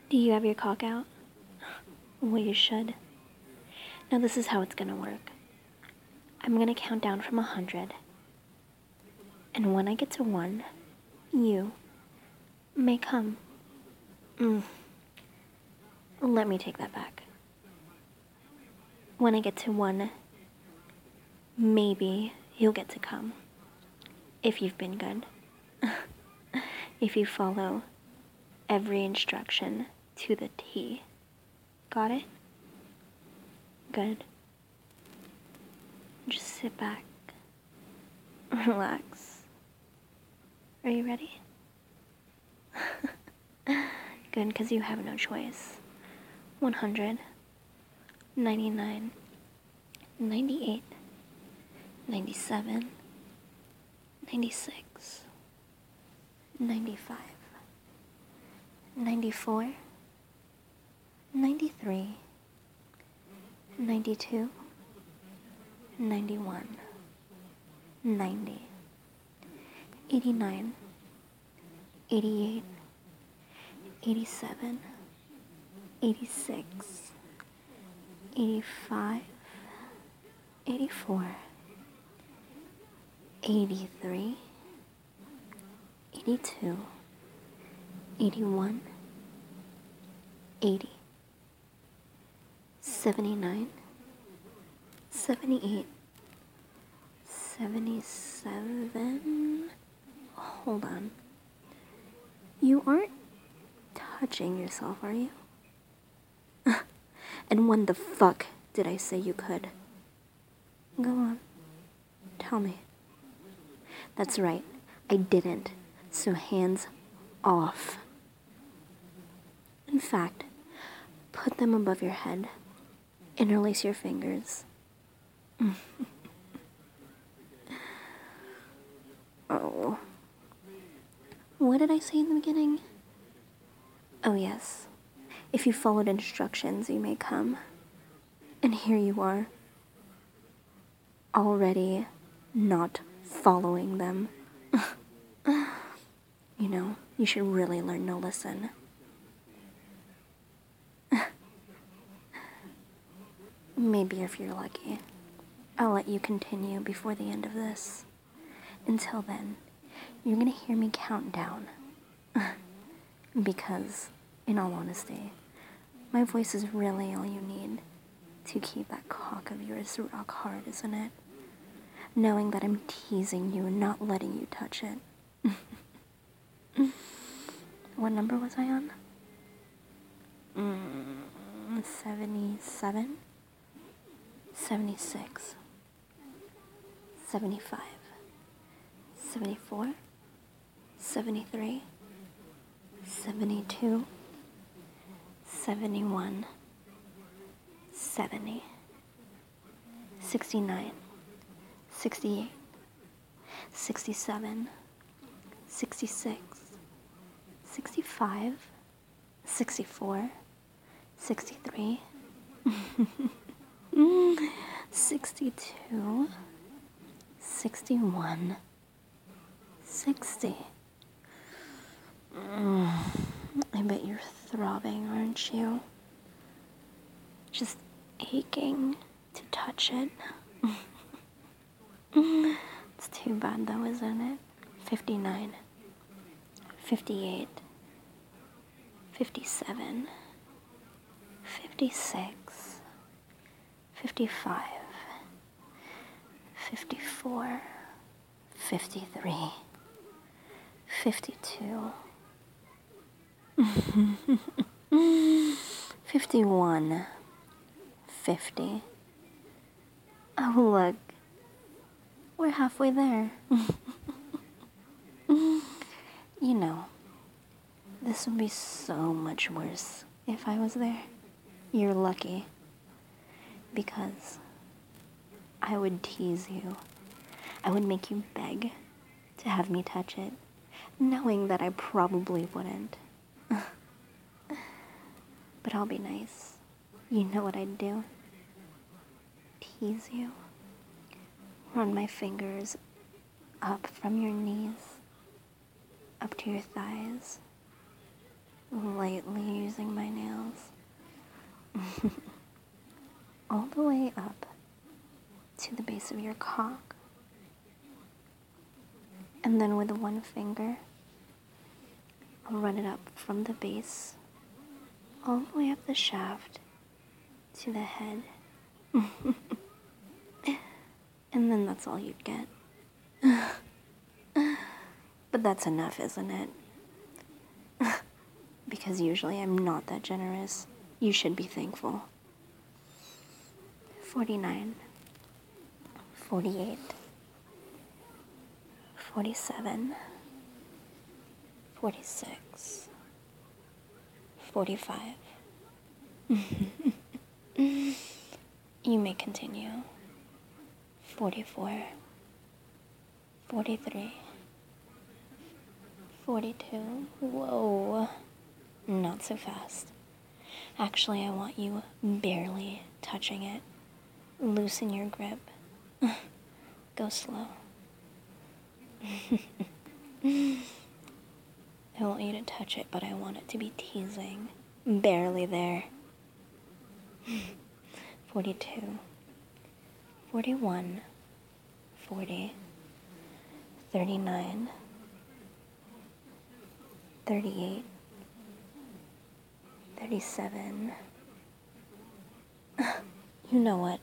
Do you have your cock out? Well, you should. Now, this is how it's gonna work. I'm gonna count down from 100. And when I get to 1, you may come. Let me take that back. When I get to 1, maybe you'll get to come. If you've been good. If you follow every instruction to the T. Got it? Good. Just sit back. Relax. Are you ready? Good, because you have no choice. 100, 99, 98, 97, 96, 95, 94, 93, 92, 91, 90, 89, 88, 87, 86, 85, 84, 83, 82, 81, 80, 79, 78, 77. Hold on. You aren't touching yourself, are you? And when the fuck did I say you could? Go on. Tell me. That's right. I didn't. So hands off. In fact, put them above your head. Interlace your fingers. Oh. What did I say in the beginning? Oh, yes. If you followed instructions, you may come. And here you are. Already not following them. You know, you should really learn to listen. Maybe if you're lucky, I'll let you continue before the end of this. Until then, you're gonna hear me count down. Because, in all honesty, my voice is really all you need to keep that cock of yours rock hard, isn't it? Knowing that I'm teasing you and not letting you touch it. What number was I on? 77? 76. 75. 74. 73. 72. 71. 70. 69. 68. 67. 66. 65. 64. 63. 62. 61. 60. I bet you're throbbing, aren't you? Just aching to touch it. It's too bad though, isn't it? 59. 58. 57. 56. 55. 54. 53. 52. 51. 50. Oh, look. We're halfway there. You know, this would be so much worse if I was there. You're lucky. Because I would tease you. I would make you beg to have me touch it, knowing that I probably wouldn't. But I'll be nice. You know what I'd do? Tease you. Run my fingers up from your knees, up to your thighs, lightly using my nails all the way up to the base of your cock. And then with one finger, I'll run it up from the base all the way up the shaft to the head. And then that's all you'd get. But that's enough, isn't it? Because usually I'm not that generous. You should be thankful. 49, 48, 47, 46, 45. You may continue. 44, 43, 42. Whoa. Not so fast. Actually, I want you barely touching it. Loosen your grip. Go slow. I want you to touch it, but I want it to be teasing. Barely there. 42. 41. 40. 39. 38. 37. You know what?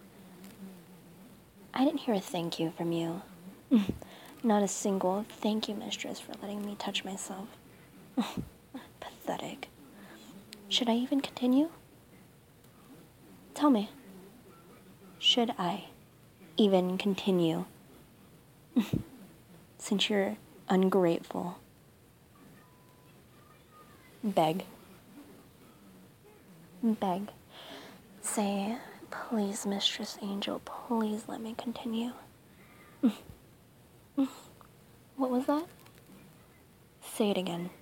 I didn't hear a thank you from you. Not a single thank you, mistress, for letting me touch myself. Pathetic. Should I even continue? Tell me. Should I even continue? Since you're ungrateful. Beg. Beg. Say, please, Mistress Angel, please let me continue. What was that? Say it again.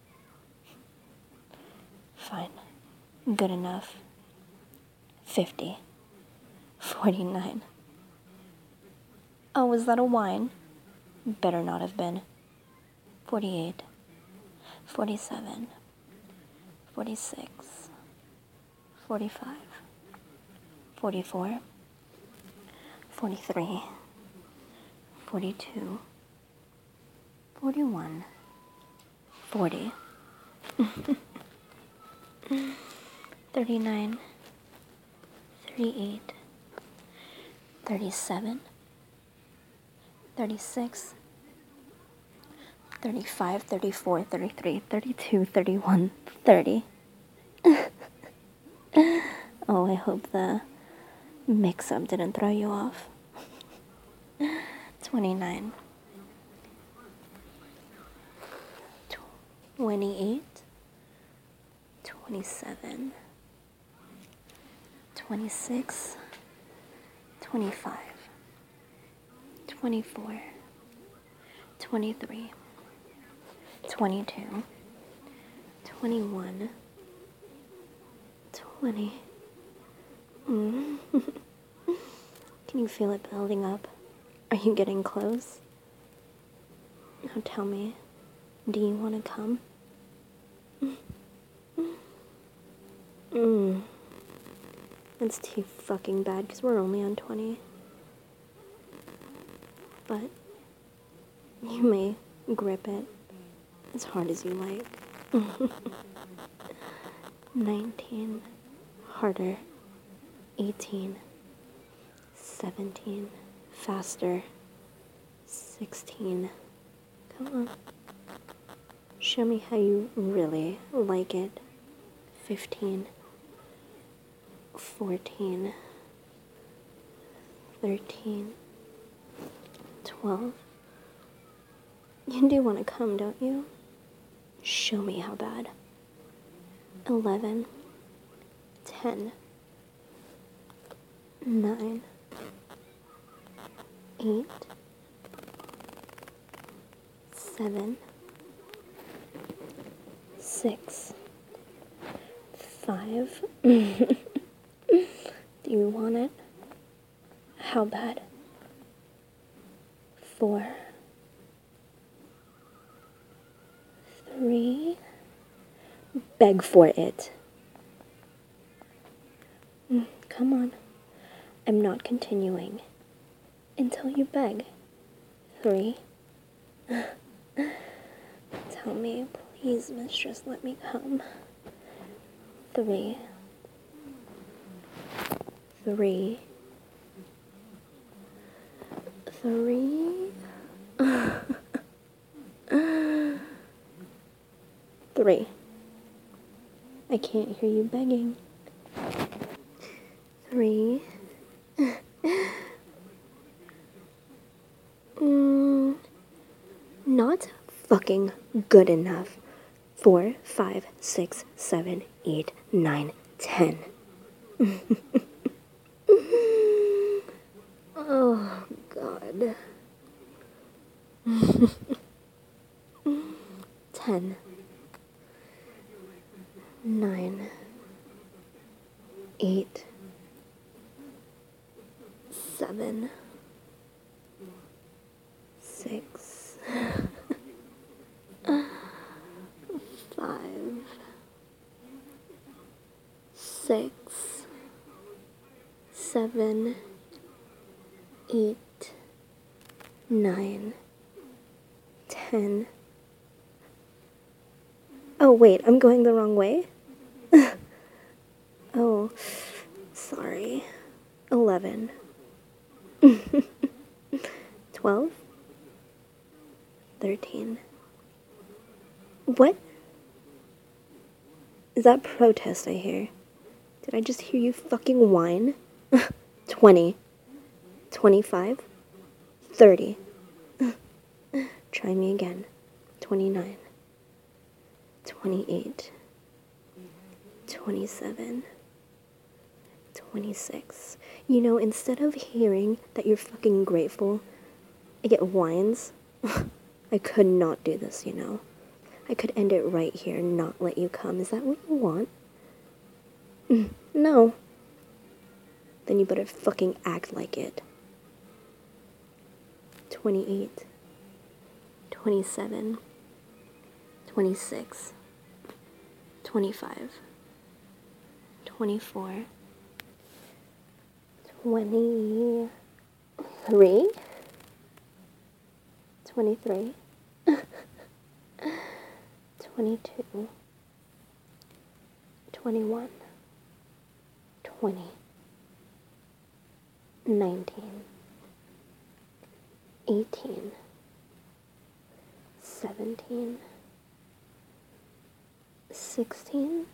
Fine. Good enough. 50. 49. Oh, was that a whine? Better not have been. 48. 47. 46. 45. 44. 43. 42. 41. 40. 39. 38. 37. 36. 35, 34, 33, 32, 31, 30. Oh, I hope the mix-up didn't throw you off. 29. 28. 27. 26. 25. 24. 23. 22. 21. 20. Can you feel it building up? Are you getting close? Now tell me, do you want to come? That's too fucking bad because we're only on 20. But you may grip it as hard as you like. 19. Harder. 18. 17. Faster. 16. Come on. Show me how you really like it. 15. 14. 13. 12. You do want to come, don't you? Show me how bad. 11. 10. 9. 8. 7. 6. 5. Do you want it? How bad? 4. 3. Beg for it. Come on. I'm not continuing until you beg. 3. Tell me, please, mistress, let me come. 3. 3. 3. 3. I can't hear you begging. 3. Not fucking good enough. 4, 5, 6, 7, 8, 9, 10. Oh, God. 10. 9. 8. 7. 6. 5. 6. 7. 8. 9. 10. Oh, wait, I'm going the wrong way? Oh, sorry. 11. 12. 13. What? Is that protest I hear? Did I just hear you fucking whine? 20. 25. 30. Try me again. 29. 28. 27. 26. You know, instead of hearing that you're fucking grateful, I get whines. I could not do this, you know. I could end it right here and not let you come. Is that what you want? No. Then you better fucking act like it. 28. 27. 26. 25. 24. 23. 23. 22. 21. 20. 19. 18. 17. 16.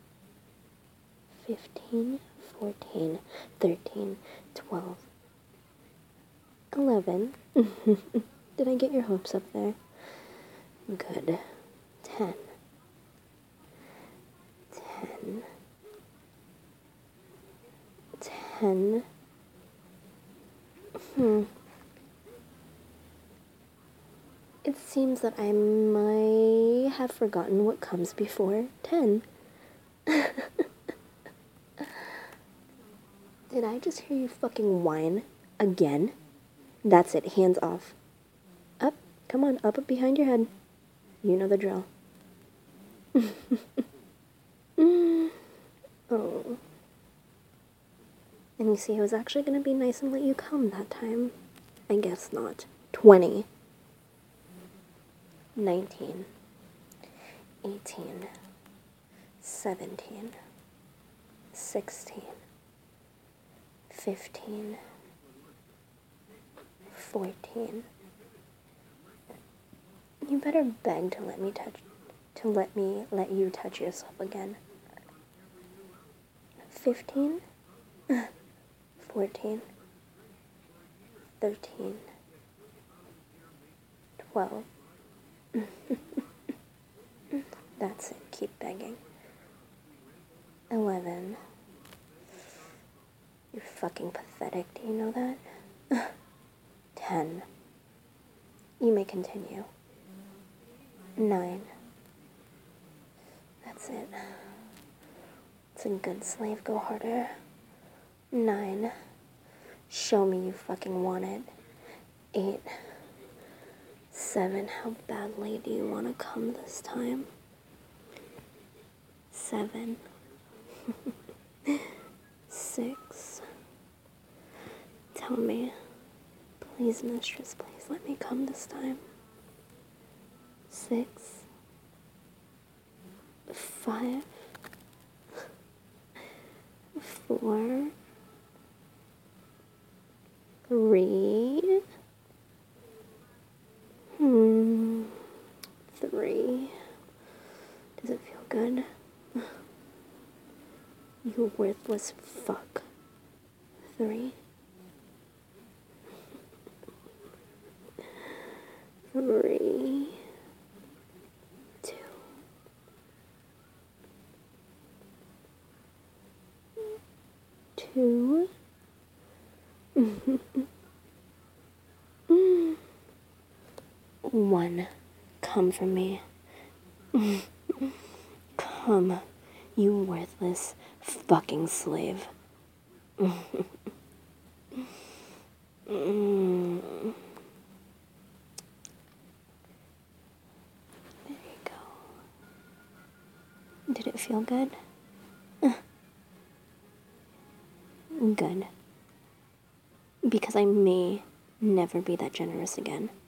15. 14. 13. 12. 11. Did I get your hopes up there? Good. 10. 10. 10. It seems that I might have forgotten what comes before 10. Did I just hear you fucking whine again? That's it, hands off. Up, come on, up behind your head. You know the drill. Oh. And you see, I was actually gonna be nice and let you come that time. I guess not. 20. 19. 18. 17. 16. 15. 14. You better beg to let you touch yourself again. 15. 14. 13. 12. That's it, keep begging. 11. You're fucking pathetic, do you know that? 10. You may continue. 9. That's it. It's a good slave, go harder. 9. Show me you fucking want it. 8. 7. How badly do you want to come this time? 7, 6. Tell me, please, mistress, please let me come this time. 6, 5, 4, 3, 3. Does it feel good? You worthless fuck. 3, 3, 2, 2. 1. Come from me. Come, you worthless fucking slave. There you go. Did it feel good? Good. Because I may never be that generous again.